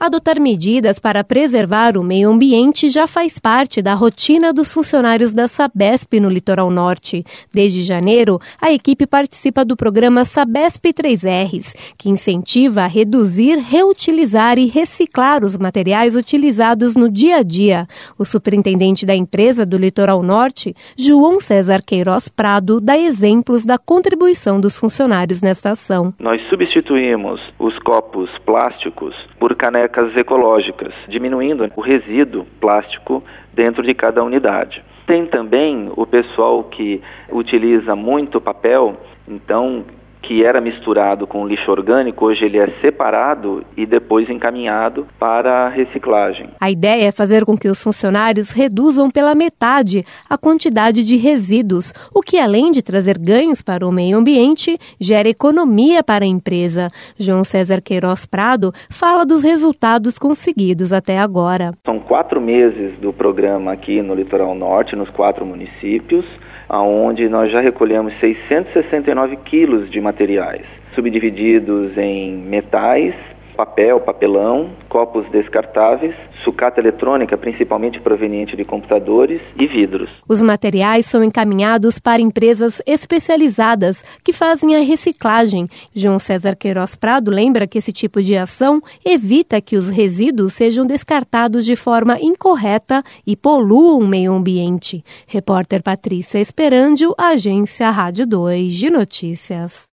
Adotar medidas para preservar o meio ambiente já faz parte da rotina dos funcionários da Sabesp no Litoral Norte. Desde janeiro, a equipe participa do programa Sabesp 3Rs, que incentiva a reduzir, reutilizar e reciclar os materiais utilizados no dia a dia. O superintendente da empresa do Litoral Norte, João César Queiroz Prado, dá exemplos da contribuição dos funcionários nesta ação. Nós substituímos os copos plásticos por canecas ecológicas, diminuindo o resíduo plástico dentro de cada unidade. Tem também o pessoal que utiliza muito papel, então, que era misturado com lixo orgânico, hoje ele é separado e depois encaminhado para a reciclagem. A ideia é fazer com que os funcionários reduzam pela metade a quantidade de resíduos, o que, além de trazer ganhos para o meio ambiente, gera economia para a empresa. João César Queiroz Prado fala dos resultados conseguidos até agora. São 4 meses do programa aqui no Litoral Norte, nos 4 municípios, onde nós já recolhemos 669 quilos de materiais, subdivididos em metais, papel, papelão, copos descartáveis, sucata eletrônica, principalmente proveniente de computadores, e vidros. Os materiais são encaminhados para empresas especializadas que fazem a reciclagem. João César Queiroz Prado lembra que esse tipo de ação evita que os resíduos sejam descartados de forma incorreta e poluam o meio ambiente. Repórter Patrícia Esperandio, Agência Rádio 2 de Notícias.